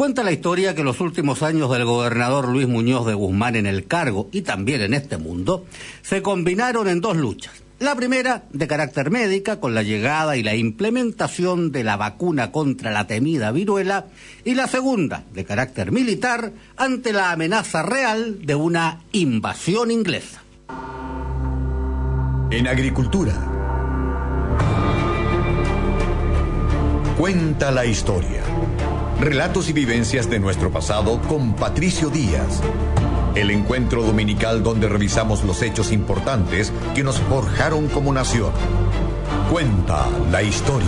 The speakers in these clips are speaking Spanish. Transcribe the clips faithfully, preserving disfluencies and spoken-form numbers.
Cuenta la historia que los últimos años del gobernador Luis Muñoz de Guzmán en el cargo y también en este mundo se combinaron en dos luchas. La primera, de carácter médica, con la llegada y la implementación de la vacuna contra la temida viruela, y la segunda, de carácter militar, ante la amenaza real de una invasión inglesa. En agricultura, cuenta la historia. Relatos y vivencias de nuestro pasado con Patricio Díaz. El encuentro dominical donde revisamos los hechos importantes que nos forjaron como nación. Cuenta la historia.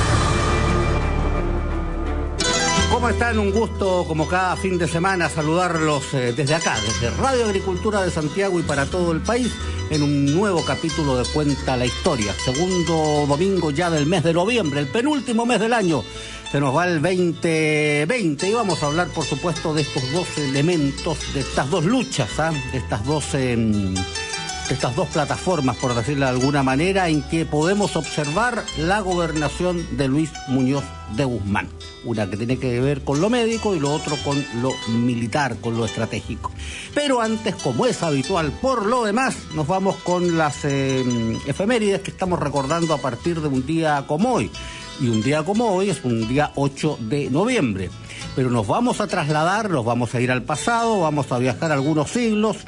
¿Cómo están? Un gusto, como cada fin de semana, saludarlos eh, desde acá, desde Radio Agricultura de Santiago y para todo el país, en un nuevo capítulo de Cuenta la Historia. Segundo domingo ya del mes de noviembre, el penúltimo mes del año. Se nos va el veinte veinte y vamos a hablar, por supuesto, de estos dos elementos, de estas dos luchas, ¿eh? de estas dos... Eh, estas dos plataformas, por decirlo de alguna manera, en que podemos observar la gobernación de Luis Muñoz de Guzmán. Una que tiene que ver con lo médico y lo otro con lo militar, con lo estratégico. Pero antes, como es habitual por lo demás, nos vamos con las eh, efemérides que estamos recordando a partir de un día como hoy. Y un día como hoy es un día ocho de noviembre. Pero nos vamos a trasladar, nos vamos a ir al pasado, vamos a viajar algunos siglos,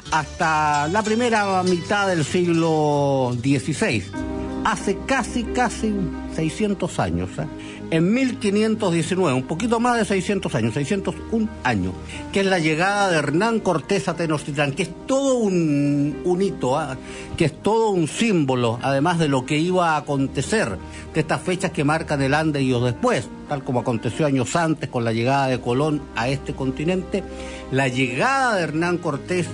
hasta la primera mitad del siglo dieciséis. Hace casi, casi seiscientos años, ¿eh? En mil quinientos diecinueve, un poquito más de seiscientos años, seiscientos uno años, que es la llegada de Hernán Cortés a Tenochtitlán, que es todo un, un hito, ¿eh? que es todo un símbolo, además de lo que iba a acontecer, de estas fechas que marcan el antes y el después, tal como aconteció años antes con la llegada de Colón a este continente. La llegada de Hernán Cortés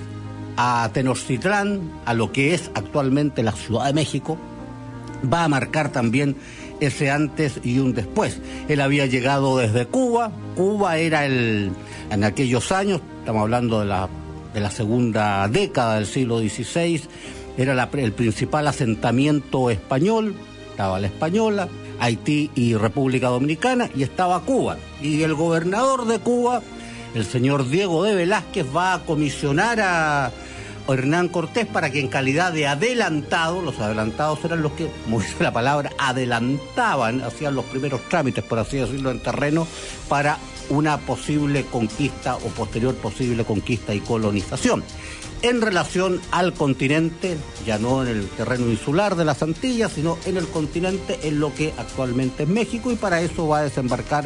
a Tenochtitlán, a lo que es actualmente la Ciudad de México, va a marcar también ese antes y un después. Él había llegado desde Cuba. Cuba era el, en aquellos años, estamos hablando de la, de la segunda década del siglo dieciséis, era la, el principal asentamiento español. Estaba la Española, Haití y República Dominicana, y estaba Cuba. Y el gobernador de Cuba, el señor Diego de Velázquez, va a comisionar a Hernán Cortés para que, en calidad de adelantado, los adelantados eran los que, como dice la palabra, adelantaban, hacían los primeros trámites, por así decirlo, en terreno para una posible conquista o posterior posible conquista y colonización. En relación al continente, ya no en el terreno insular de las Antillas, sino en el continente, en lo que actualmente es México, y para eso va a desembarcar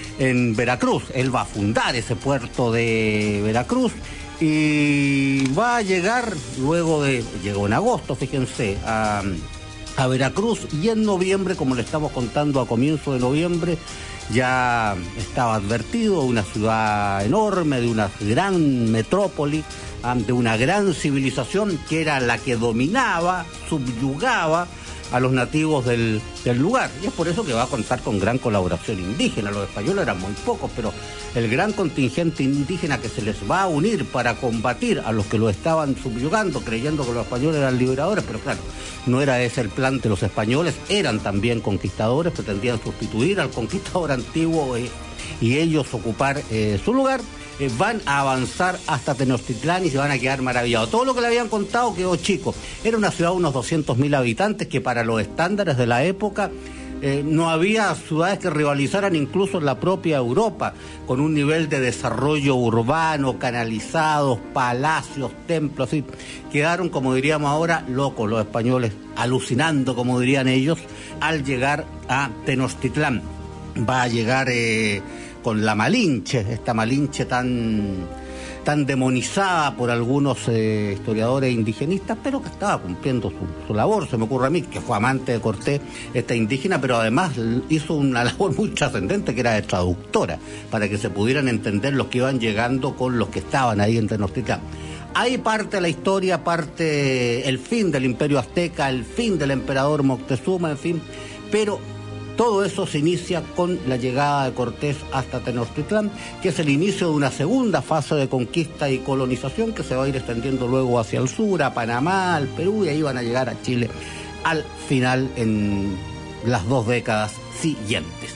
en Veracruz. Él va a fundar ese puerto de Veracruz y va a llegar luego de, llegó en agosto, fíjense, a, a Veracruz, y en noviembre, como le estamos contando, a comienzo de noviembre, ya estaba advertido, una ciudad enorme, de una gran metrópoli, de una gran civilización que era la que dominaba, subyugaba a los nativos del, del lugar. Y es por eso que va a contar con gran colaboración indígena. Los españoles eran muy pocos, pero el gran contingente indígena que se les va a unir para combatir a los que lo estaban subyugando, creyendo que los españoles eran liberadores, pero claro, no era ese el plan de los españoles, eran también conquistadores, pretendían sustituir al conquistador antiguo eh, y ellos ocupar eh, su lugar. Eh, van a avanzar hasta Tenochtitlán y se van a quedar maravillados. Todo lo que le habían contado quedó chico. Era una ciudad de unos doscientos mil habitantes que, para los estándares de la época, eh, no había ciudades que rivalizaran incluso en la propia Europa, con un nivel de desarrollo urbano, canalizados, palacios, templos. Y quedaron, como diríamos ahora, locos los españoles, alucinando, como dirían ellos, al llegar a Tenochtitlán. Va a llegar Eh, con la Malinche, esta Malinche tan, tan demonizada por algunos eh, historiadores indigenistas, pero que estaba cumpliendo su, su labor. Se me ocurre a mí, que fue amante de Cortés, esta indígena, pero además hizo una labor muy trascendente, que era de traductora, para que se pudieran entender los que iban llegando con los que estaban ahí en Tenochtitlán. Ahí parte la historia, parte el fin del Imperio Azteca, el fin del emperador Moctezuma, en fin, pero todo eso se inicia con la llegada de Cortés hasta Tenochtitlán, que es el inicio de una segunda fase de conquista y colonización que se va a ir extendiendo luego hacia el sur, a Panamá, al Perú, y ahí van a llegar a Chile al final, en las dos décadas siguientes.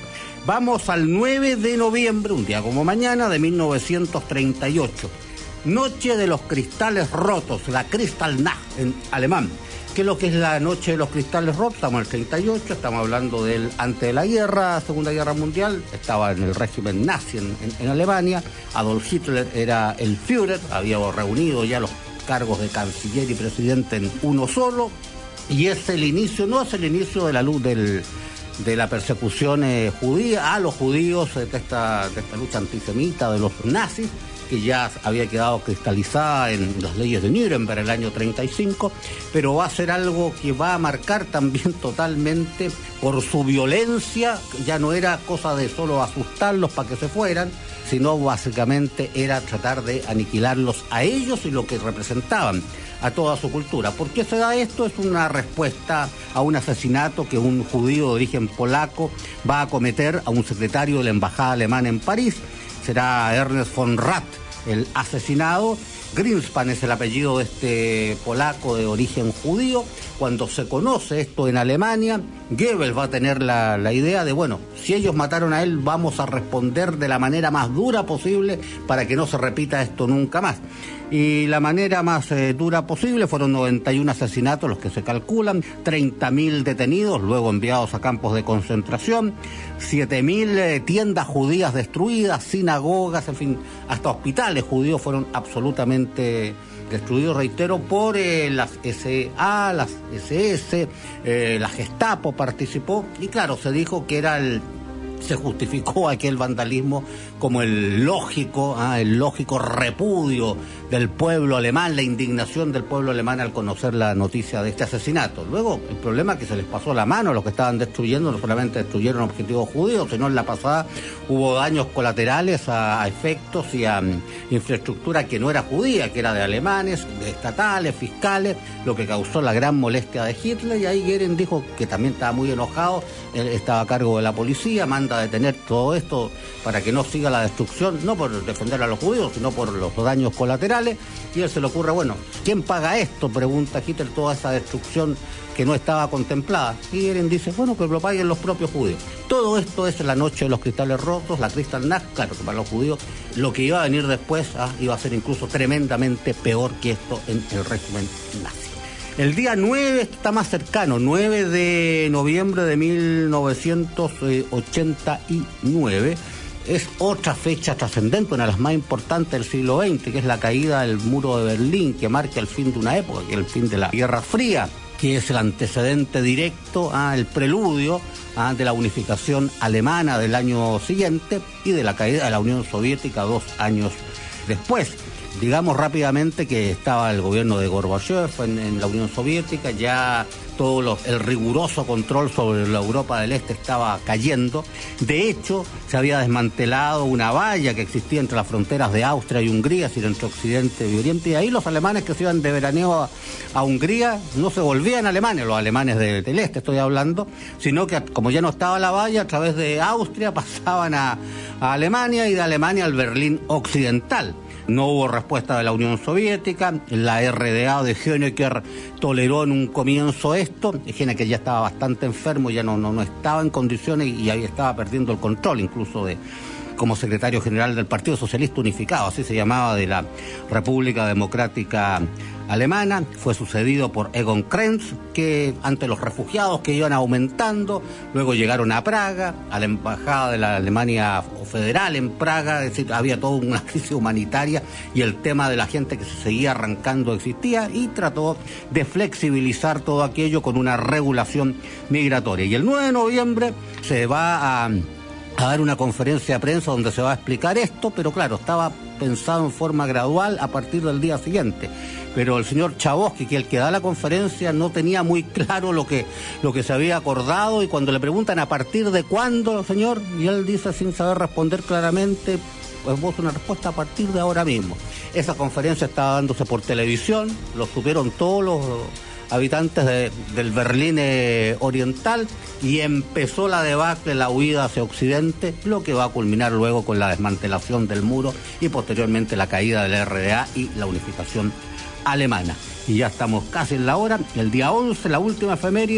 Vamos al nueve de noviembre, un día como mañana, de mil novecientos treinta y ocho. Noche de los cristales rotos, la Kristallnacht en alemán. ¿Qué es lo que es la Noche de los Cristales Rotos? Estamos en el treinta y ocho, estamos hablando del antes de la guerra, Segunda Guerra Mundial, estaba en el régimen nazi en, en, en Alemania, Adolf Hitler era el Führer, había reunido ya los cargos de canciller y presidente en uno solo, y es el inicio, no es el inicio de la luz del, de la persecución eh, judía a los judíos, de esta, de esta lucha antisemita de los nazis, que ya había quedado cristalizada en las leyes de Nuremberg el año treinta y cinco, pero va a ser algo que va a marcar también totalmente por su violencia. Ya no era cosa de solo asustarlos para que se fueran, sino básicamente era tratar de aniquilarlos a ellos y lo que representaban a toda su cultura. ¿Por qué se da esto? Es una respuesta a un asesinato que un judío de origen polaco va a cometer a un secretario de la embajada alemana en París. Será Ernest von Rath el asesinado. Greenspan es el apellido de este polaco de origen judío. Cuando se conoce esto en Alemania, Goebbels va a tener la, la idea de, bueno, si ellos mataron a él, vamos a responder de la manera más dura posible para que no se repita esto nunca más. Y la manera más eh, dura posible fueron noventa y uno asesinatos, los que se calculan, treinta mil detenidos, luego enviados a campos de concentración, siete mil eh, tiendas judías destruidas, sinagogas, en fin, hasta hospitales judíos fueron absolutamente destruidos, reitero, por eh, las S A, las S S, eh, la Gestapo participó, y claro, se dijo que era el... se justificó aquel vandalismo como el lógico, ah, el lógico repudio del pueblo alemán, la indignación del pueblo alemán al conocer la noticia de este asesinato. Luego, el problema es que se les pasó la mano a los que estaban destruyendo, no solamente destruyeron objetivos judíos, sino en la pasada hubo daños colaterales a, a efectos y a um, infraestructura que no era judía, que era de alemanes, de estatales, fiscales, lo que causó la gran molestia de Hitler, y ahí Goering dijo que también estaba muy enojado, él estaba a cargo de la policía, manda a detener todo esto para que no siga la destrucción, no por defender a los judíos, sino por los daños colaterales, y él se le ocurre, bueno, ¿quién paga esto?, pregunta Hitler, toda esa destrucción que no estaba contemplada, y Goering dice, bueno, que lo paguen los propios judíos. Todo esto es la Noche de los Cristales Rotos, la Kristallnacht. Claro que para los judíos lo que iba a venir después ah, iba a ser incluso tremendamente peor que esto en el régimen nazi. El día nueve está más cercano, nueve de noviembre de mil novecientos ochenta y nueve, es otra fecha trascendente, una de las más importantes del siglo veinte, que es la caída del muro de Berlín, que marca el fin de una época, que es el fin de la Guerra Fría, que es el antecedente directo, ah, el preludio ah, de la unificación alemana del año siguiente y de la caída de la Unión Soviética dos años después. Digamos rápidamente que estaba el gobierno de Gorbachev en, en la Unión Soviética, ya todo lo, el riguroso control sobre la Europa del Este estaba cayendo. De hecho, se había desmantelado una valla que existía entre las fronteras de Austria y Hungría, es decir, entre Occidente y Oriente, y ahí los alemanes que se iban de veraneo a, a Hungría no se volvían alemanes, los alemanes de, del Este estoy hablando, sino que como ya no estaba la valla, a través de Austria pasaban a, a Alemania y de Alemania al Berlín Occidental. No hubo respuesta de la Unión Soviética, la R D A de Honecker toleró en un comienzo esto, Honecker ya estaba bastante enfermo, ya no, no, no estaba en condiciones y ahí estaba perdiendo el control incluso de como secretario general del Partido Socialista Unificado, así se llamaba, de la República Democrática Alemana. Fue sucedido por Egon Krenz, que ante los refugiados que iban aumentando, luego llegaron a Praga, a la embajada de la Alemania Federal en Praga, es decir, había toda una crisis humanitaria y el tema de la gente que se seguía arrancando existía, y trató de flexibilizar todo aquello con una regulación migratoria. Y el nueve de noviembre se va a... a dar una conferencia de prensa donde se va a explicar esto, pero claro, estaba pensado en forma gradual a partir del día siguiente. Pero el señor Chabosky, que el que da la conferencia, no tenía muy claro lo que, lo que se había acordado, y cuando le preguntan a partir de cuándo, señor, y él dice sin saber responder claramente, pues vos una respuesta a partir de ahora mismo. Esa conferencia estaba dándose por televisión, lo supieron todos los habitantes de, del Berlín eh, oriental, y empezó la debacle, la huida hacia Occidente, lo que va a culminar luego con la desmantelación del muro y posteriormente la caída de la R D A y la unificación alemana. Y ya estamos casi en la hora, el día once, la última efeméride,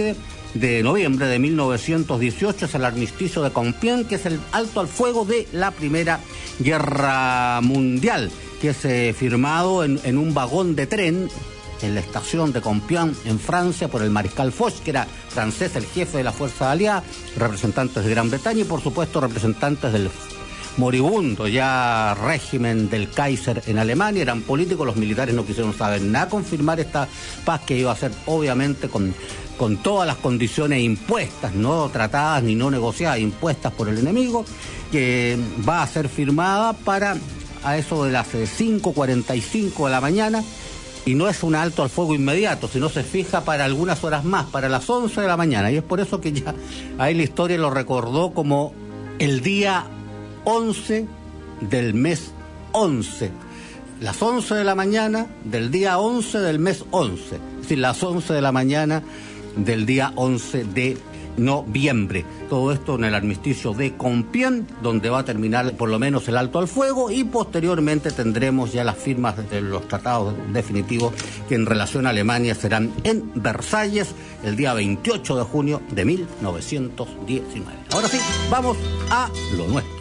de noviembre de mil novecientos dieciocho es el armisticio de Compiègne, que es el alto al fuego de la Primera Guerra Mundial, que es eh, firmado en, en un vagón de tren en la estación de Compiègne, en Francia, por el mariscal Foch, que era francés, el jefe de la fuerza aliada, representantes de Gran Bretaña y, por supuesto, representantes del moribundo ya régimen del Kaiser en Alemania. Eran políticos, los militares no quisieron saber nada con firmar esta paz, que iba a ser obviamente con, con todas las condiciones impuestas, no tratadas ni no negociadas, impuestas por el enemigo, que va a ser firmada para a eso de las cinco cuarenta y cinco de la mañana, y no es un alto al fuego inmediato, sino se fija para algunas horas más, para las once de la mañana, y es por eso que ya ahí la historia lo recordó como el día once del mes once, las once de la mañana del día once del mes once, es decir, las once de la mañana del día once de noviembre. Todo esto en el armisticio de Compiègne, donde va a terminar por lo menos el alto al fuego, y posteriormente tendremos ya las firmas de los tratados definitivos, que en relación a Alemania serán en Versalles el día veintiocho de junio de mil novecientos diecinueve. Ahora sí, vamos a lo nuestro.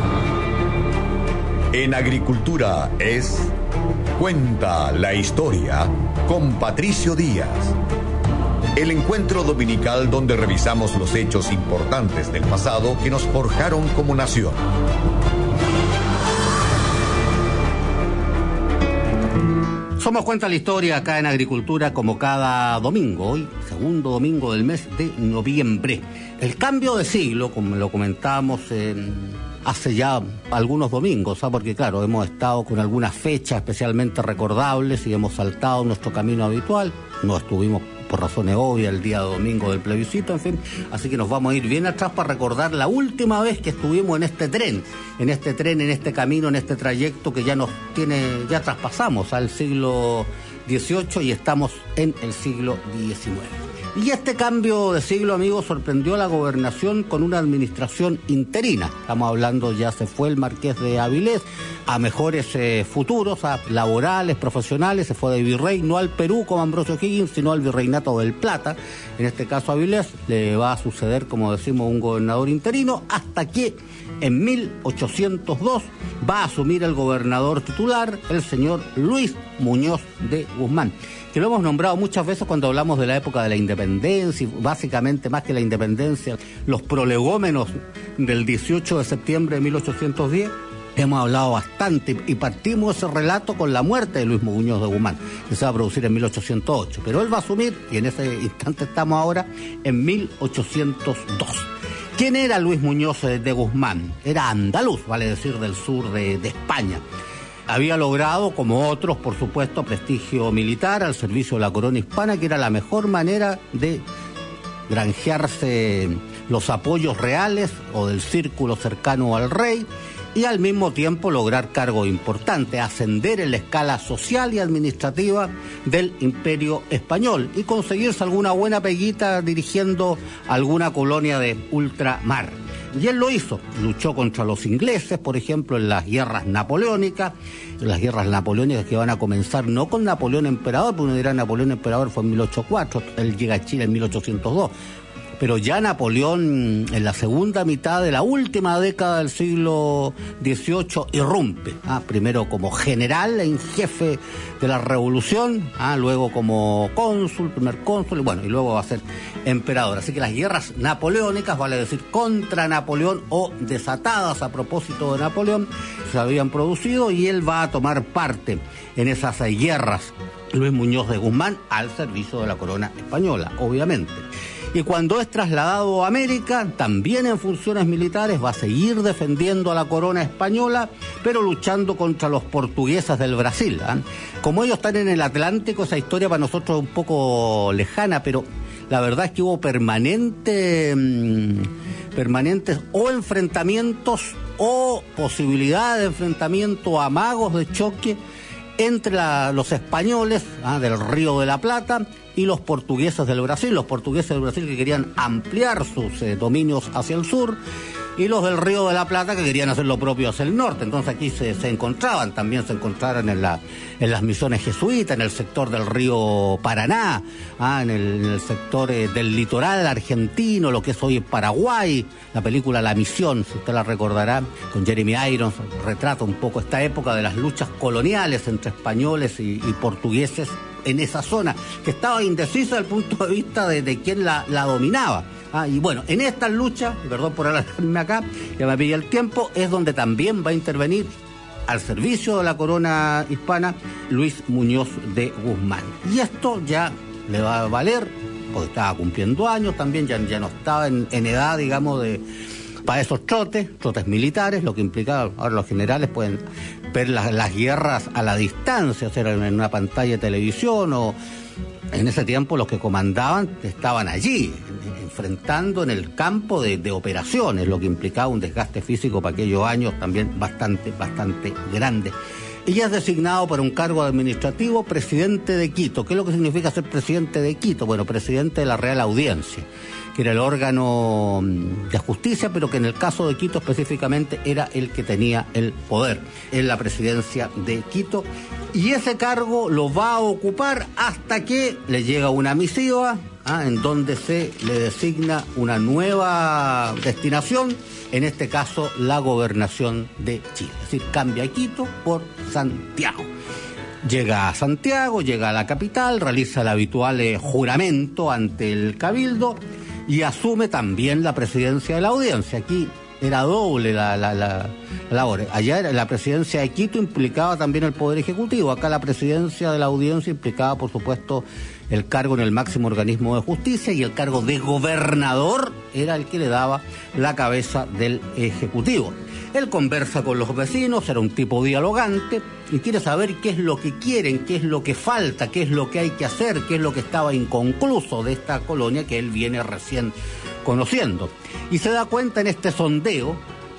En Agricultura es Cuenta la Historia con Patricio Díaz. El encuentro dominical donde revisamos los hechos importantes del pasado que nos forjaron como nación. Somos Cuenta la Historia acá en Agricultura, como cada domingo, hoy segundo domingo del mes de noviembre. El cambio de siglo, como lo comentábamos en... hace ya algunos domingos, ¿sabes? Porque claro, hemos estado con algunas fechas especialmente recordables y hemos saltado nuestro camino habitual. No estuvimos por razones obvias el día domingo del plebiscito, en fin, así que nos vamos a ir bien atrás para recordar la última vez que estuvimos en este tren, en este tren, en este camino, en este trayecto que ya nos tiene, ya traspasamos al siglo dieciocho y estamos en el siglo diecinueve. Y este cambio de siglo, amigos, sorprendió a la gobernación con una administración interina. Estamos hablando, ya se fue el marqués de Avilés a mejores eh, futuros, a laborales, profesionales, se fue de virrey, no al Perú como Ambrosio Higgins, sino al virreinato del Plata. En este caso a Avilés le va a suceder, como decimos, un gobernador interino, hasta que en mil ochocientos dos va a asumir el gobernador titular, el señor Luis Muñoz de Guzmán, que lo hemos nombrado muchas veces cuando hablamos de la época de la independencia, y básicamente más que la independencia, los prolegómenos del dieciocho de septiembre de mil ochocientos diez, hemos hablado bastante y partimos ese relato con la muerte de Luis Muñoz de Guzmán, que se va a producir en mil ochocientos ocho, pero él va a asumir, y en ese instante estamos ahora, en mil ochocientos dos. ¿Quién era Luis Muñoz de Guzmán? Era andaluz, vale decir, del sur de, de España. Había logrado, como otros, por supuesto, prestigio militar al servicio de la corona hispana, que era la mejor manera de granjearse los apoyos reales o del círculo cercano al rey, y al mismo tiempo lograr cargos importantes, ascender en la escala social y administrativa del Imperio Español y conseguirse alguna buena peguita dirigiendo alguna colonia de ultramar. Y él lo hizo, luchó contra los ingleses, por ejemplo, en las guerras napoleónicas, las guerras napoleónicas que van a comenzar no con Napoleón Emperador, porque uno dirá Napoleón Emperador fue en mil ochocientos cuatro, él llega a Chile en mil ochocientos dos, pero ya Napoleón en la segunda mitad de la última década del siglo dieciocho irrumpe, ¿ah? Primero como general en jefe de la revolución, ¿ah? Luego como cónsul, primer cónsul, y bueno, y luego va a ser emperador. Así que las guerras napoleónicas, vale decir contra Napoleón o desatadas a propósito de Napoleón, se habían producido y él va a tomar parte en esas guerras, Luis Muñoz de Guzmán, al servicio de la corona española, obviamente. Y cuando es trasladado a América, también en funciones militares, va a seguir defendiendo a la corona española, pero luchando contra los portugueses del Brasil, ¿eh? Como ellos están en el Atlántico, esa historia para nosotros es un poco lejana, pero la verdad es que hubo permanente, mmm, permanentes o enfrentamientos o posibilidades de enfrentamiento, amagos de choque entre la, los españoles, ¿eh? del Río de la Plata, y los portugueses del Brasil, los portugueses del Brasil que querían ampliar sus eh, dominios hacia el sur, y los del Río de la Plata, que querían hacer lo propio hacia el norte. Entonces aquí se, se encontraban, también se encontraron en, la, en las misiones jesuitas, en el sector del río Paraná, ah, en, el, en el sector eh, del litoral argentino, lo que es hoy Paraguay. La película La Misión, si usted la recordará, con Jeremy Irons, retrata un poco esta época de las luchas coloniales entre españoles y, y portugueses en esa zona, que estaba indecisa desde el punto de vista de, de quién la, la dominaba. Ah, y bueno, en estas luchas, y perdón por alargarme acá, ya me pilla el tiempo, es donde también va a intervenir al servicio de la corona hispana Luis Muñoz de Guzmán. Y esto ya le va a valer, porque estaba cumpliendo años también, ya, ya no estaba en, en edad, digamos, de para esos trotes, trotes militares, lo que implicaba, ahora los generales pueden ver las, las guerras a la distancia, o sea, en una pantalla de televisión, o en ese tiempo los que comandaban estaban allí, enfrentando en el campo de, de operaciones, lo que implicaba un desgaste físico para aquellos años también bastante, bastante grande. Y ya es designado para un cargo administrativo presidente de Quito. ¿Qué es lo que significa ser presidente de Quito? Bueno, presidente de la Real Audiencia, que era el órgano de justicia, pero que en el caso de Quito específicamente era el que tenía el poder en la presidencia de Quito. Y ese cargo lo va a ocupar hasta que le llega una misiva, ¿ah? en donde se le designa una nueva destinación, en este caso la gobernación de Chile. Es decir, cambia Quito por Santiago. Llega a Santiago, llega a la capital, realiza el habitual eh, juramento ante el Cabildo y asume también la presidencia de la audiencia. Aquí era doble la, la, la, la labor. Allá era, la presidencia de Quito implicaba también el Poder Ejecutivo. Acá la presidencia de la audiencia implicaba, por supuesto, el cargo en el máximo organismo de justicia, y el cargo de gobernador era el que le daba la cabeza del Ejecutivo. Él conversa con los vecinos, era un tipo dialogante y quiere saber qué es lo que quieren, qué es lo que falta, qué es lo que hay que hacer, qué es lo que estaba inconcluso de esta colonia que él viene recién conociendo. Y se da cuenta en este sondeo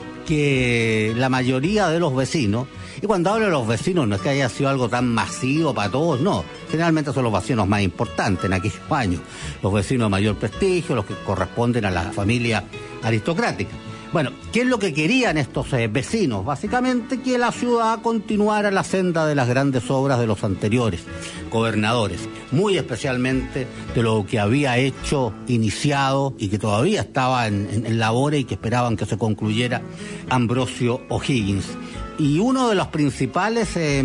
que la mayoría de los vecinos, y cuando hablo de los vecinos no es que haya sido algo tan masivo para todos, no, generalmente son los vecinos más importantes en aquellos años, los vecinos de mayor prestigio, los que corresponden a la familia aristocrática. Bueno, ¿qué es lo que querían estos eh, vecinos? Básicamente que la ciudad continuara la senda de las grandes obras de los anteriores gobernadores, muy especialmente de lo que había hecho, iniciado y que todavía estaba en, en, en labores y que esperaban que se concluyera Ambrosio O'Higgins. Y uno de los principales eh,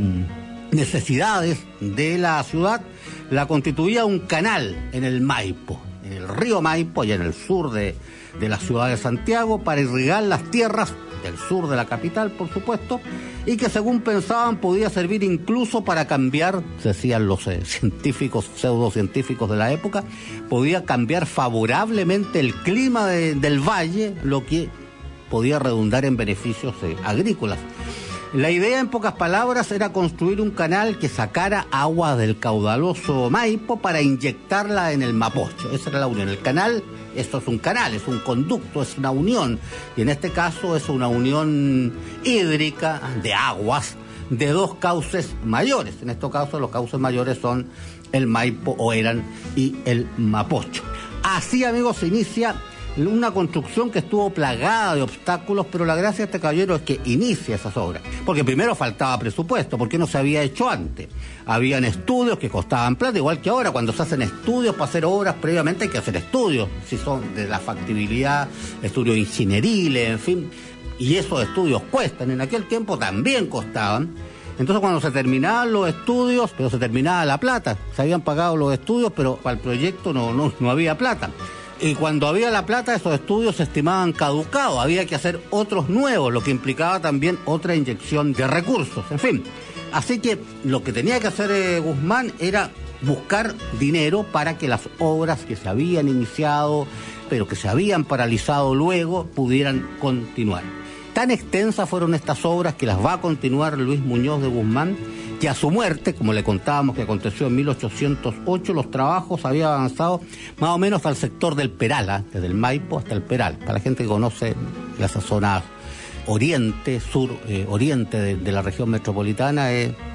necesidades de la ciudad la constituía un canal en el Maipo, en el río Maipo, allá en el sur de de la ciudad de Santiago, para irrigar las tierras del sur de la capital, por supuesto, y que según pensaban podía servir incluso para cambiar, decían los eh, científicos, pseudocientíficos de la época, podía cambiar favorablemente el clima de, del valle, lo que podía redundar en beneficios eh, agrícolas. La idea, en pocas palabras, era construir un canal que sacara agua del caudaloso Maipo para inyectarla en el Mapocho. Esa era la unión. El canal, esto es un canal, es un conducto, es una unión. Y en este caso es una unión hídrica de aguas de dos cauces mayores. En estos casos los cauces mayores son el Maipo, o eran, y el Mapocho. Así, amigos, se inicia una construcción que estuvo plagada de obstáculos, pero la gracia de este caballero es que inicia esas obras. Porque primero faltaba presupuesto, porque no se había hecho antes. Habían estudios que costaban plata, igual que ahora, cuando se hacen estudios para hacer obras, previamente hay que hacer estudios, si son de la factibilidad, estudios ingenieriles, en fin. Y esos estudios cuestan, en aquel tiempo también costaban. Entonces cuando se terminaban los estudios, pero se terminaba la plata, se habían pagado los estudios, pero para el proyecto no, no, no había plata. Y cuando había la plata, esos estudios se estimaban caducados, había que hacer otros nuevos, lo que implicaba también otra inyección de recursos, en fin. Así que lo que tenía que hacer eh, Guzmán era buscar dinero para que las obras que se habían iniciado, pero que se habían paralizado luego, pudieran continuar. Tan extensas fueron estas obras que las va a continuar Luis Muñoz de Guzmán, que a su muerte, como le contábamos que aconteció en mil ochocientos ocho, los trabajos habían avanzado más o menos al sector del Peral, desde el Maipo hasta el Peral, para la gente que conoce esa zona oriente, sur, eh, oriente de, de la región metropolitana, eh,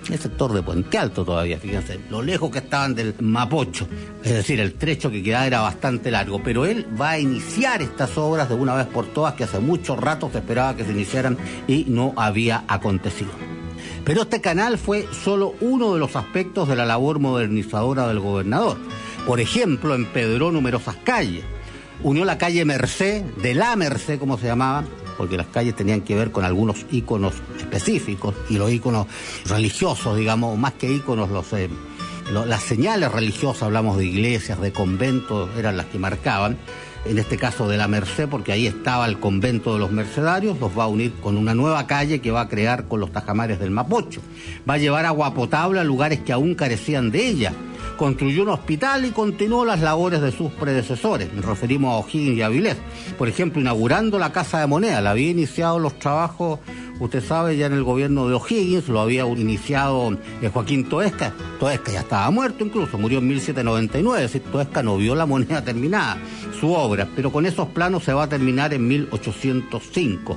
el sector de Puente Alto todavía, fíjense, lo lejos que estaban del Mapocho, es decir, el trecho que quedaba era bastante largo, pero él va a iniciar estas obras de una vez por todas que hace mucho rato se esperaba que se iniciaran y no había acontecido. Pero este canal fue solo uno de los aspectos de la labor modernizadora del gobernador. Por ejemplo, empedró numerosas calles. Unió la calle Merced, de la Merced como se llamaba, porque las calles tenían que ver con algunos íconos específicos, y los íconos religiosos, digamos, más que íconos, los, eh, los, las señales religiosas, hablamos de iglesias, de conventos, eran las que marcaban. En este caso de la Merced, porque ahí estaba el convento de los mercedarios, los va a unir con una nueva calle que va a crear con los tajamares del Mapocho. Va a llevar agua potable a lugares que aún carecían de ella. Construyó un hospital y continuó las labores de sus predecesores. Nos referimos a O'Higgins y Avilés. Por ejemplo, inaugurando la Casa de Moneda. La había iniciado los trabajos, usted sabe, ya en el gobierno de O'Higgins, lo había iniciado eh, Joaquín Toesca. Toesca ya estaba muerto incluso, murió en mil setecientos noventa y nueve, es decir, Toesca no vio la moneda terminada, su obra, pero con esos planos se va a terminar en mil ochocientos cinco.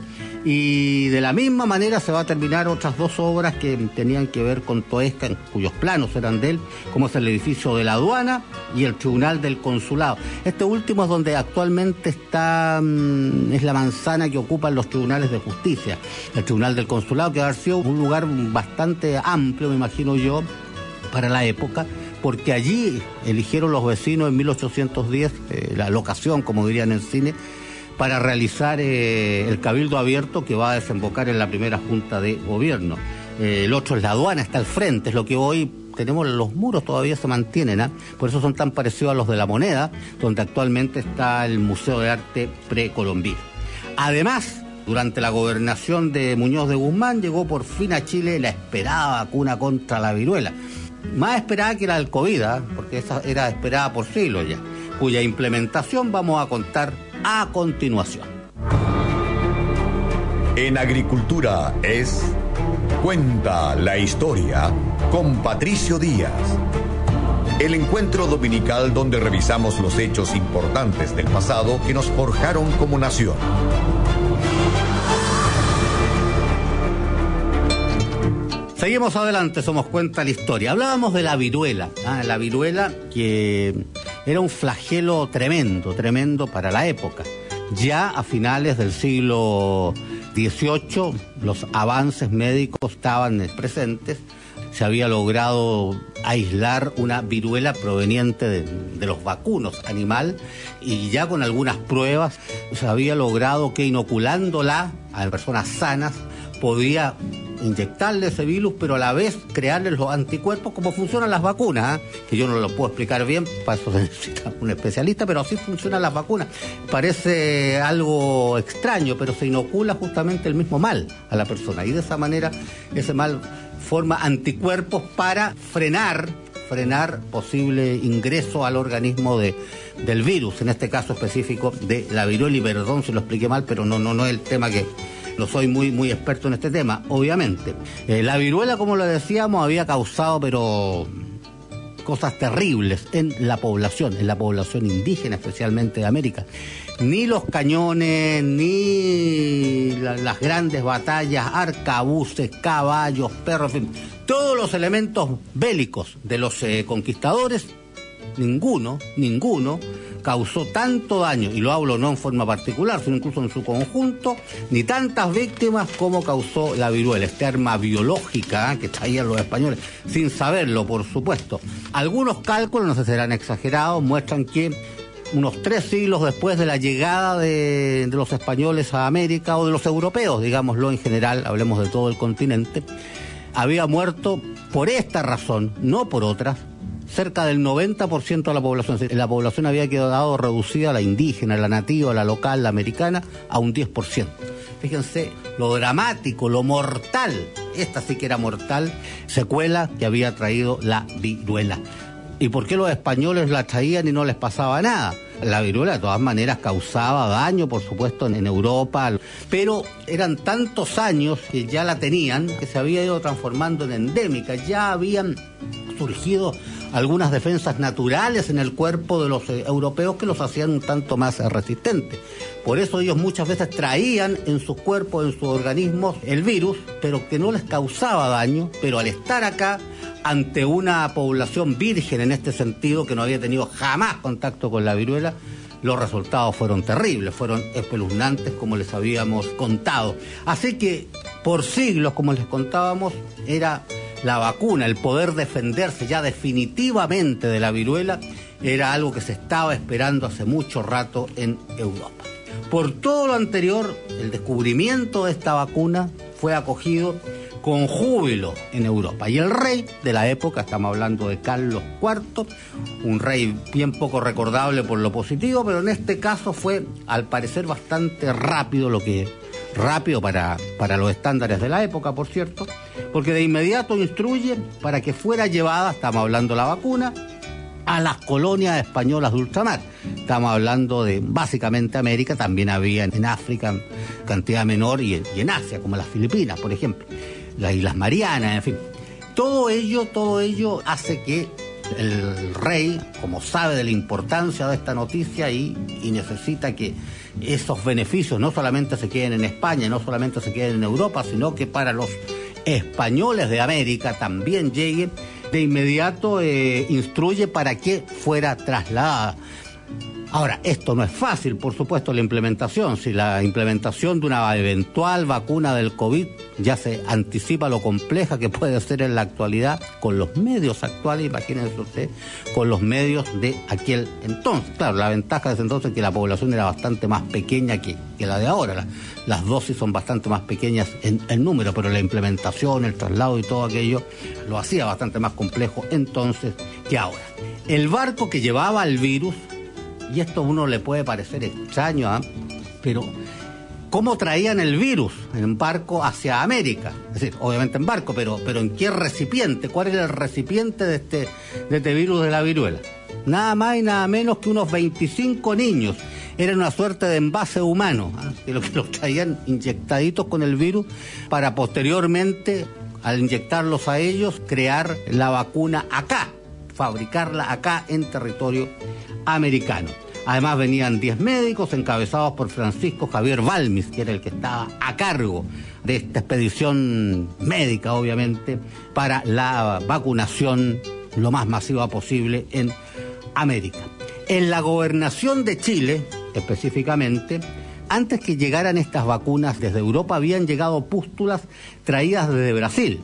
Y de la misma manera se va a terminar otras dos obras que tenían que ver con Toesca, cuyos planos eran de él, como es el edificio de la aduana y el Tribunal del Consulado. Este último es donde actualmente está, mmm, es la manzana que ocupan los tribunales de justicia. El Tribunal del Consulado, que ha sido un lugar bastante amplio, me imagino yo, para la época, porque allí eligieron los vecinos en mil ochocientos diez, eh, la locación, como dirían en el cine, para realizar eh, el cabildo abierto que va a desembocar en la primera junta de gobierno. Eh, el otro es la aduana, está al frente, es lo que hoy tenemos, los muros todavía se mantienen, ¿eh? Por eso son tan parecidos a los de la Moneda, donde actualmente está el Museo de Arte Precolombino. Además, durante la gobernación de Muñoz de Guzmán llegó por fin a Chile la esperada vacuna contra la viruela. Más esperada que la del COVID, ¿eh? Porque esa era esperada por siglos ya, cuya implementación vamos a contar a continuación. En Agricultura es Cuenta la Historia con Patricio Díaz. El encuentro dominical donde revisamos los hechos importantes del pasado que nos forjaron como nación. Seguimos adelante, somos Cuenta la Historia. Hablábamos de la viruela, ¿ah? La viruela que era un flagelo tremendo, tremendo para la época. Ya a finales del siglo dieciocho los avances médicos estaban presentes. Se había logrado aislar una viruela proveniente de, de los vacunos animal, y ya con algunas pruebas se había logrado que inoculándola a personas sanas podía inyectarle ese virus, pero a la vez crearles los anticuerpos como funcionan las vacunas, ¿eh? Que yo no lo puedo explicar bien, para eso se necesita un especialista, pero así funcionan las vacunas. Parece algo extraño, pero se inocula justamente el mismo mal a la persona, y de esa manera ese mal forma anticuerpos para frenar frenar posible ingreso al organismo de, del virus, en este caso específico de la viruela, y perdón si lo expliqué mal, pero no, no, no es el tema que... No soy muy, muy experto en este tema, obviamente. Eh, la viruela, como lo decíamos, había causado, pero cosas terribles en la población, en la población indígena, especialmente de América. Ni los cañones, ni la, las grandes batallas, arcabuces, caballos, perros, en fin, todos los elementos bélicos de los eh, conquistadores, ninguno, ninguno causó tanto daño, y lo hablo no en forma particular, sino incluso en su conjunto, ni tantas víctimas como causó la viruela, esta arma biológica, ¿eh? que traían los españoles, sin saberlo, por supuesto. Algunos cálculos, no sé si serán exagerados, muestran que unos tres siglos después de la llegada de, de los españoles a América, o de los europeos, digámoslo en general, hablemos de todo el continente, había muerto por esta razón, no por otras, cerca del noventa por ciento de la población. La población había quedado reducida, la indígena, la nativa, la local, la americana, a un diez por ciento. Fíjense lo dramático, lo mortal, esta sí que era mortal, secuela que había traído la viruela. ¿Y por qué los españoles la traían y no les pasaba nada? La viruela de todas maneras causaba daño, por supuesto, en Europa, pero eran tantos años que ya la tenían, que se había ido transformando en endémica. Ya habían surgido algunas defensas naturales en el cuerpo de los eh, europeos que los hacían un tanto más eh, resistentes. Por eso ellos muchas veces traían en sus cuerpos, en sus organismos, el virus, pero que no les causaba daño, pero al estar acá, ante una población virgen en este sentido, que no había tenido jamás contacto con la viruela, los resultados fueron terribles, fueron espeluznantes, como les habíamos contado. Así que, por siglos, como les contábamos, era la vacuna, el poder defenderse ya definitivamente de la viruela, era algo que se estaba esperando hace mucho rato en Europa. Por todo lo anterior, el descubrimiento de esta vacuna fue acogido con júbilo en Europa. Y el rey de la época, estamos hablando de Carlos cuarto, un rey bien poco recordable por lo positivo, pero en este caso fue, al parecer, bastante rápido, lo que rápido para, para los estándares de la época, por cierto, porque de inmediato instruye para que fuera llevada, estamos hablando de la vacuna, a las colonias españolas de ultramar. Estamos hablando de básicamente América, también había en África cantidad menor y en, y en Asia, como las Filipinas, por ejemplo, las Islas Marianas, en fin. Todo ello, todo ello hace que el rey, como sabe de la importancia de esta noticia y, y necesita que esos beneficios no solamente se queden en España, no solamente se queden en Europa, sino que para los españoles de América también lleguen, de inmediato eh, instruye para que fuera trasladada. Ahora, esto no es fácil, por supuesto, la implementación. Si la implementación de una eventual vacuna del COVID ya se anticipa lo compleja que puede ser en la actualidad, con los medios actuales, imagínense usted, con los medios de aquel entonces. Claro, la ventaja de ese entonces es que la población era bastante más pequeña que, que la de ahora. La, las dosis son bastante más pequeñas en, en número, pero la implementación, el traslado y todo aquello lo hacía bastante más complejo entonces que ahora. El barco que llevaba el virus, y esto a uno le puede parecer extraño, ¿eh? Pero ¿cómo traían el virus en barco hacia América? Es decir, obviamente en barco, pero, pero ¿en qué recipiente? ¿Cuál era el recipiente de este, de este virus de la viruela? Nada más y nada menos que unos veinticinco niños. Era una suerte de envase humano, ¿eh? Que los, los traían inyectaditos con el virus para posteriormente, al inyectarlos a ellos, crear la vacuna acá, fabricarla acá en territorio americano. Además venían diez médicos encabezados por Francisco Javier Balmis, que era el que estaba a cargo de esta expedición médica, obviamente, para la vacunación lo más masiva posible en América. En la gobernación de Chile, específicamente, antes que llegaran estas vacunas desde Europa, habían llegado pústulas traídas desde Brasil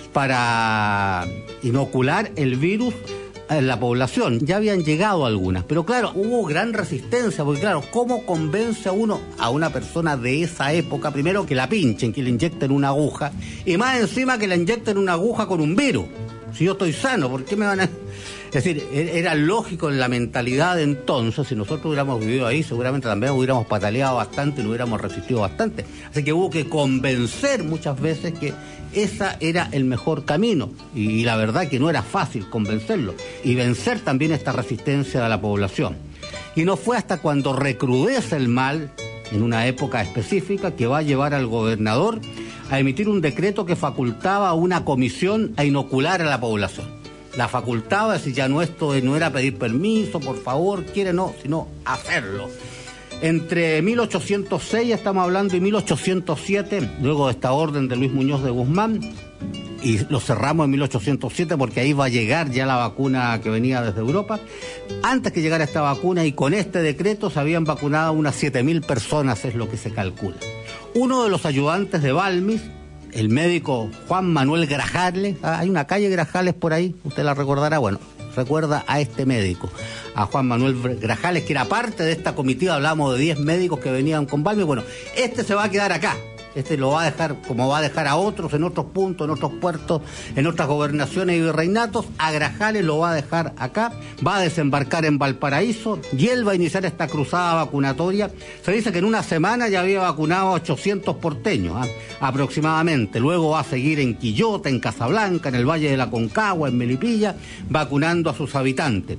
para inocular el virus en la población. Ya habían llegado algunas, pero claro, hubo gran resistencia, porque claro, ¿cómo convence a uno, a una persona de esa época, primero que la pinchen, que le inyecten una aguja, y más encima que le inyecten una aguja con un virus? Si yo estoy sano, ¿por qué me van a...? Es decir, era lógico en la mentalidad de entonces, si nosotros hubiéramos vivido ahí, seguramente también hubiéramos pataleado bastante y no hubiéramos resistido bastante. Así que hubo que convencer muchas veces que ese era el mejor camino, y, y la verdad que no era fácil convencerlo, y vencer también esta resistencia de la población. Y no fue hasta cuando recrudece el mal, en una época específica, que va a llevar al gobernador a emitir un decreto que facultaba a una comisión a inocular a la población. La facultaba, si ya no esto no era pedir permiso, por favor, quiere no, sino hacerlo. Entre mil ochocientos seis, estamos hablando, y mil ochocientos siete, luego de esta orden de Luis Muñoz de Guzmán, y lo cerramos en mil ochocientos siete porque ahí va a llegar ya la vacuna que venía desde Europa. Antes que llegara esta vacuna y con este decreto se habían vacunado unas siete mil personas, es lo que se calcula. Uno de los ayudantes de Balmis, el médico Juan Manuel Grajales, ¿ah? Hay una calle Grajales por ahí, usted la recordará, bueno, recuerda a este médico, a Juan Manuel Grajales, que era parte de esta comitiva, hablamos de diez médicos que venían con Balmis. Bueno, este se va a quedar acá, este lo va a dejar, como va a dejar a otros en otros puntos, en otros puertos, en otras gobernaciones y virreinatos, a Grajales lo va a dejar acá, va a desembarcar en Valparaíso y él va a iniciar esta cruzada vacunatoria. Se dice que en una semana ya había vacunado a ochocientos porteños, ¿eh? aproximadamente. Luego va a seguir en Quillota, en Casablanca, en el Valle de la Concagua, en Melipilla, vacunando a sus habitantes.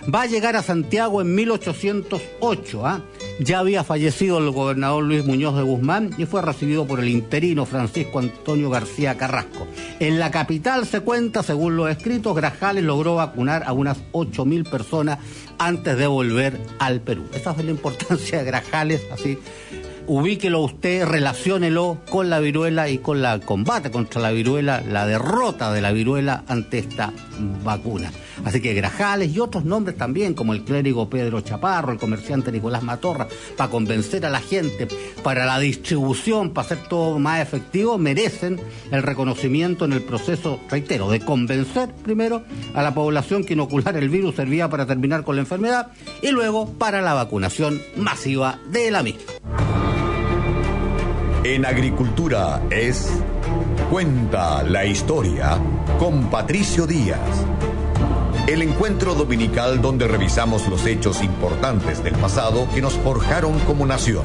Va a llegar a Santiago en mil ochocientos ocho. ¿eh? Ya había fallecido el gobernador Luis Muñoz de Guzmán y fue recibido por el interino Francisco Antonio García Carrasco. En la capital, se cuenta, según los escritos, Grajales logró vacunar a unas ocho mil personas antes de volver al Perú. Esa es la importancia de Grajales, así. Ubíquelo usted, relaciónelo con la viruela y con el combate contra la viruela, la derrota de la viruela ante esta vacuna. Así que Grajales y otros nombres también, como el clérigo Pedro Chaparro, el comerciante Nicolás Matorra, para convencer a la gente, para la distribución, para hacer todo más efectivo, merecen el reconocimiento en el proceso, reitero, de convencer primero a la población que inocular el virus servía para terminar con la enfermedad y luego para la vacunación masiva de la misma. En Agricultura es Cuenta la Historia con Patricio Díaz. El encuentro dominical donde revisamos los hechos importantes del pasado que nos forjaron como nación.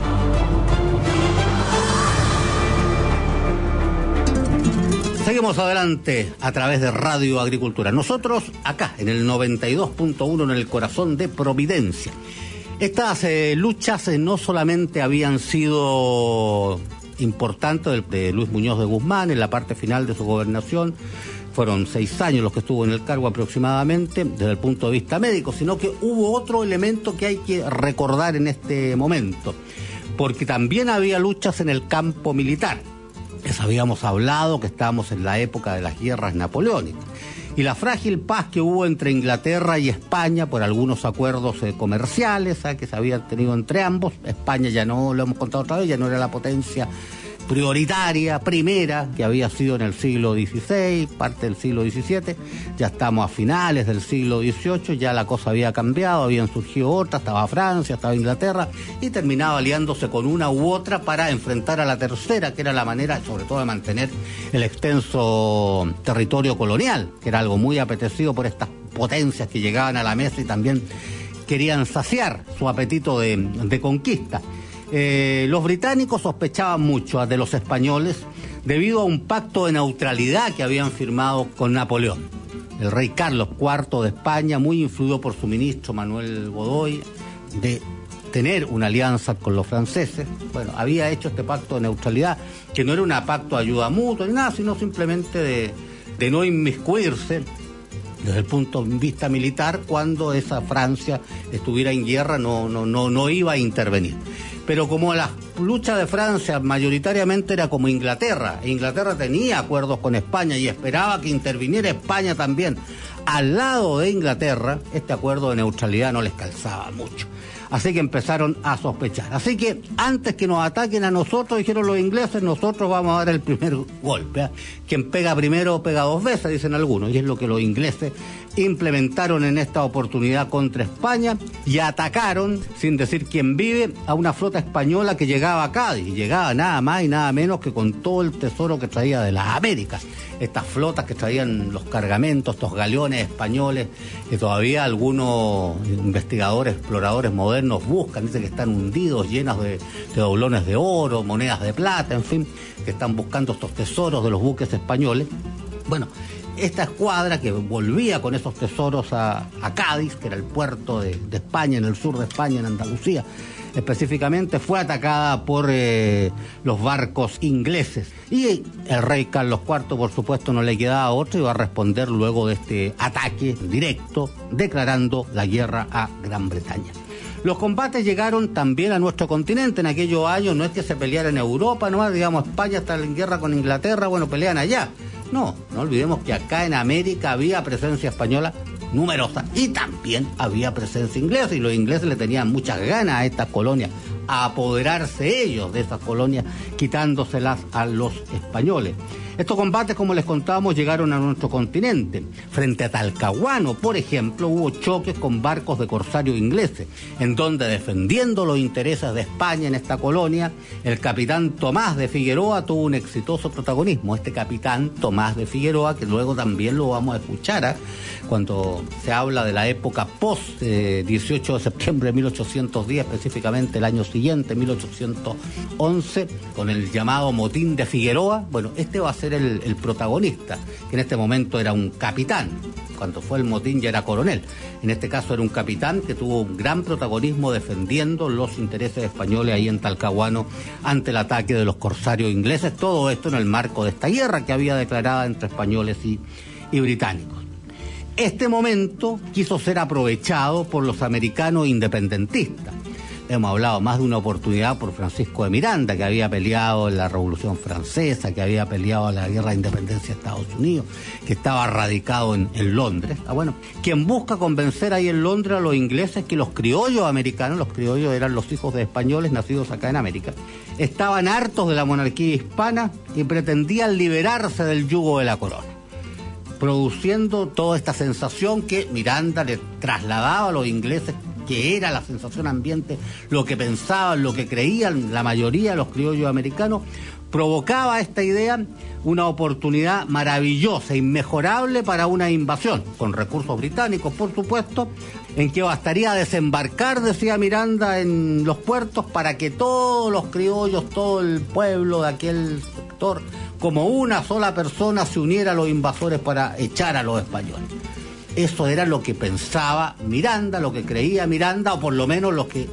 Seguimos adelante a través de Radio Agricultura. Nosotros acá en el noventa y dos punto uno en el corazón de Providencia. Estas eh, luchas eh, no solamente habían sido importantes de, de Luis Muñoz de Guzmán en la parte final de su gobernación, fueron seis años los que estuvo en el cargo aproximadamente desde el punto de vista médico, sino que hubo otro elemento que hay que recordar en este momento, porque también había luchas en el campo militar. Les habíamos hablado que estábamos en la época de las guerras napoleónicas y la frágil paz que hubo entre Inglaterra y España por algunos acuerdos eh, comerciales eh, que se habían tenido entre ambos. España, ya no lo hemos contado otra vez, ya no era la potencia prioritaria, primera, que había sido en el siglo dieciséis, parte del siglo diecisiete, ya estamos a finales del siglo dieciocho, ya la cosa había cambiado, habían surgido otras, estaba Francia, estaba Inglaterra, y terminaba aliándose con una u otra para enfrentar a la tercera, que era la manera, sobre todo, de mantener el extenso territorio colonial, que era algo muy apetecido por estas potencias que llegaban a la mesa y también querían saciar su apetito de, de conquista. Eh, los británicos sospechaban mucho de los españoles debido a un pacto de neutralidad que habían firmado con Napoleón. El rey Carlos cuarto de España, muy influido por su ministro Manuel Godoy, de tener una alianza con los franceses, bueno, había hecho este pacto de neutralidad, que no era un pacto de ayuda mutua ni nada, sino simplemente de, de no inmiscuirse desde el punto de vista militar cuando esa Francia estuviera en guerra, no, no, no, no iba a intervenir. Pero como la lucha de Francia mayoritariamente era como Inglaterra, e Inglaterra tenía acuerdos con España y esperaba que interviniera España también al lado de Inglaterra, este acuerdo de neutralidad no les calzaba mucho. Así que empezaron a sospechar. Así que antes que nos ataquen a nosotros, dijeron los ingleses, nosotros vamos a dar el primer golpe. ¿eh? Quien pega primero pega dos veces, dicen algunos, y es lo que los ingleses implementaron en esta oportunidad contra España y atacaron, sin decir quién vive, a una flota española que llegaba a Cádiz, y llegaba nada más y nada menos que con todo el tesoro que traía de las Américas. Estas flotas que traían los cargamentos, estos galeones españoles, que todavía algunos investigadores, exploradores modernos buscan, dicen que están hundidos, llenos de, de doblones de oro, monedas de plata, en fin, que están buscando estos tesoros de los buques españoles. Bueno, esta escuadra que volvía con esos tesoros a, a Cádiz, que era el puerto de, de España, en el sur de España, en Andalucía, específicamente, fue atacada por eh, los barcos ingleses. Y el rey Carlos cuarto, por supuesto, no le quedaba otro, iba a responder luego de este ataque directo, declarando la guerra a Gran Bretaña. Los combates llegaron también a nuestro continente en aquellos años, no es que se peleara en Europa, no, digamos, España está en guerra con Inglaterra, bueno, pelean allá. No, no olvidemos que acá en América había presencia española numerosa y también había presencia inglesa, y los ingleses le tenían muchas ganas a estas colonias, a apoderarse ellos de esas colonias, quitándoselas a los españoles. Estos combates, como les contábamos, llegaron a nuestro continente. Frente a Talcahuano, por ejemplo, hubo choques con barcos de corsarios ingleses, en donde, defendiendo los intereses de España en esta colonia, el capitán Tomás de Figueroa tuvo un exitoso protagonismo. Este capitán Tomás de Figueroa, que luego también lo vamos a escuchar ¿eh? cuando se habla de la época post eh, dieciocho de septiembre de mil ochocientos diez, específicamente el año siguiente, mil ochocientos once, con el llamado motín de Figueroa. Bueno, este va a ser ser el, el protagonista, que en este momento era un capitán. Cuando fue el motín ya era coronel. En este caso era un capitán que tuvo un gran protagonismo defendiendo los intereses españoles ahí en Talcahuano ante el ataque de los corsarios ingleses. Todo esto en el marco de esta guerra que había declarada entre españoles y, y británicos. Este momento quiso ser aprovechado por los americanos independentistas. Hemos hablado más de una oportunidad por Francisco de Miranda, que había peleado en la Revolución Francesa, que había peleado en la Guerra de Independencia de Estados Unidos, que estaba radicado en, en Londres. Ah, bueno, quien busca convencer ahí en Londres a los ingleses que los criollos americanos, los criollos eran los hijos de españoles nacidos acá en América, estaban hartos de la monarquía hispana y pretendían liberarse del yugo de la corona, produciendo toda esta sensación que Miranda le trasladaba a los ingleses, que era la sensación ambiente, lo que pensaban, lo que creían la mayoría de los criollos americanos, provocaba esta idea una oportunidad maravillosa, inmejorable para una invasión, con recursos británicos, por supuesto, en que bastaría desembarcar, decía Miranda, en los puertos para que todos los criollos, todo el pueblo de aquel sector, como una sola persona, se uniera a los invasores para echar a los españoles. Eso era lo que pensaba Miranda, lo que creía Miranda, o por lo menos lo que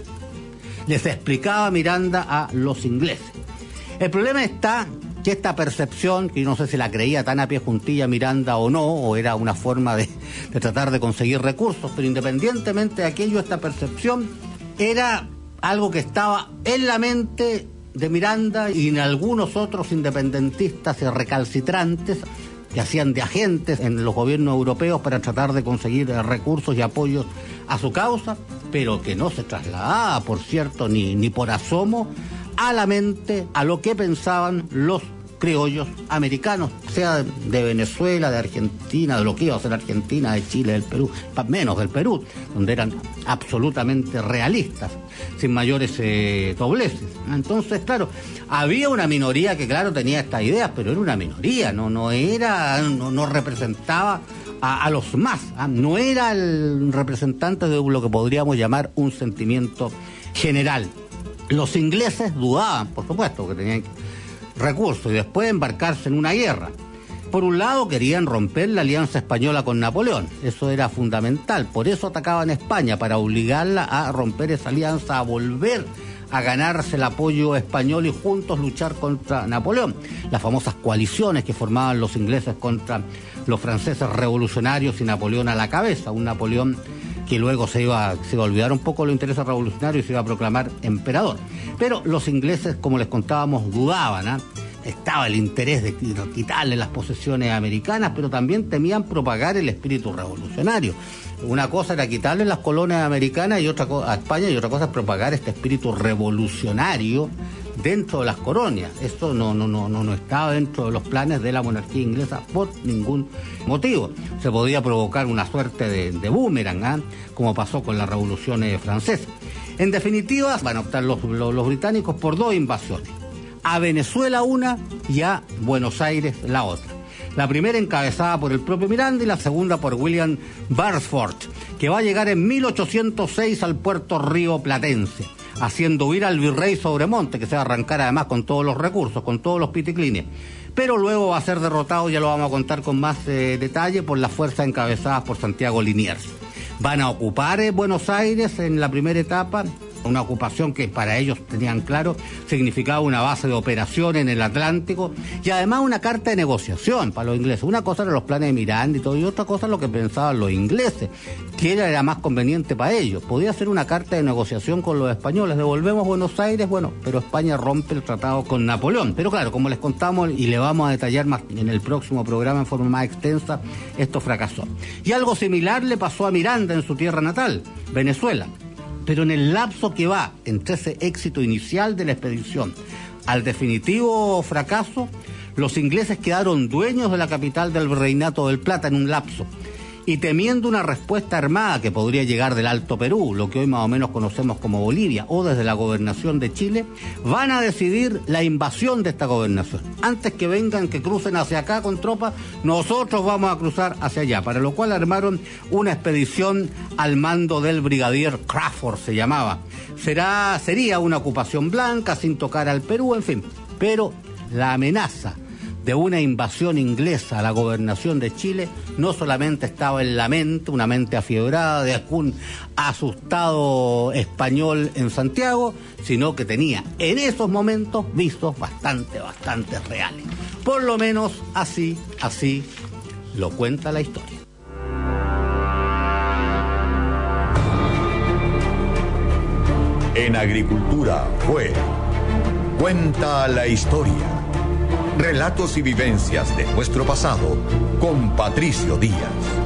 les explicaba Miranda a los ingleses. El problema está que esta percepción, que yo no sé si la creía tan a pie juntilla Miranda o no, o era una forma de, de tratar de conseguir recursos, pero independientemente de aquello, esta percepción era algo que estaba en la mente de Miranda y en algunos otros independentistas recalcitrantes que hacían de agentes en los gobiernos europeos para tratar de conseguir recursos y apoyos a su causa, pero que no se trasladaba, por cierto, ni, ni por asomo a la mente a lo que pensaban los criollos americanos, sea de Venezuela, de Argentina, de lo que iba a ser Argentina, de Chile, del Perú, menos del Perú, donde eran absolutamente realistas, sin mayores eh, dobleces. Entonces, claro, había una minoría que, claro, tenía estas ideas, pero era una minoría, no, no era, no, no representaba a, a los más, ¿eh? No era el representante de lo que podríamos llamar un sentimiento general. Los ingleses dudaban, por supuesto, que tenían recursos y después embarcarse en una guerra. Por un lado querían romper la alianza española con Napoleón, eso era fundamental, por eso atacaban a España, para obligarla a romper esa alianza, a volver a ganarse el apoyo español y juntos luchar contra Napoleón. Las famosas coaliciones que formaban los ingleses contra los franceses revolucionarios y Napoleón a la cabeza, un Napoleón que luego se iba, se iba a olvidar un poco los intereses revolucionarios y se iba a proclamar emperador. Pero los ingleses, como les contábamos, dudaban, ¿eh? Estaba el interés de quitarle las posesiones americanas, pero también temían propagar el espíritu revolucionario. Una cosa era quitarle las colonias americanas y otra cosa a España, y otra cosa es propagar este espíritu revolucionario dentro de las colonias. Esto no, no, no, no, no estaba dentro de los planes de la monarquía inglesa por ningún motivo. Se podía provocar una suerte de, de boomerang, ¿eh? Como pasó con la Revolución Francesa. En definitiva, van a optar los, los, los británicos por dos invasiones. A Venezuela una y a Buenos Aires la otra. La primera encabezada por el propio Miranda y la segunda por William Beresford, que va a llegar en mil ochocientos seis al puerto Río Platense, haciendo huir al virrey Sobremonte, que se va a arrancar además con todos los recursos, con todos los piticlines. Pero luego va a ser derrotado, ya lo vamos a contar con más eh, detalle, por las fuerzas encabezadas por Santiago Liniers. Van a ocupar eh, Buenos Aires en la primera etapa, una ocupación que para ellos tenían claro significaba una base de operación en el Atlántico y además una carta de negociación para los ingleses. Una cosa eran los planes de Miranda y todo, y otra cosa lo que pensaban los ingleses, que era más conveniente para ellos. Podía ser una carta de negociación con los españoles, devolvemos Buenos Aires, bueno, pero España rompe el tratado con Napoleón. Pero claro, como les contamos y le vamos a detallar más en el próximo programa en forma más extensa, esto fracasó. Y algo similar le pasó a Miranda en su tierra natal, Venezuela. Pero en el lapso que va entre ese éxito inicial de la expedición al definitivo fracaso, los ingleses quedaron dueños de la capital del Virreinato del Plata en un lapso. Y temiendo una respuesta armada que podría llegar del Alto Perú, lo que hoy más o menos conocemos como Bolivia, o desde la gobernación de Chile, van a decidir la invasión de esta gobernación. Antes que vengan, que crucen hacia acá con tropas, nosotros vamos a cruzar hacia allá, para lo cual armaron una expedición al mando del brigadier Crawford, se llamaba. Será, sería una ocupación blanca, sin tocar al Perú, en fin. Pero la amenaza de una invasión inglesa a la gobernación de Chile no solamente estaba en la mente, una mente afiebrada de algún asustado español en Santiago, sino que tenía en esos momentos visos bastante, bastante reales. Por lo menos así, así lo cuenta la historia. En Agricultura fue Cuenta la Historia. Relatos y vivencias de nuestro pasado con Patricio Díaz.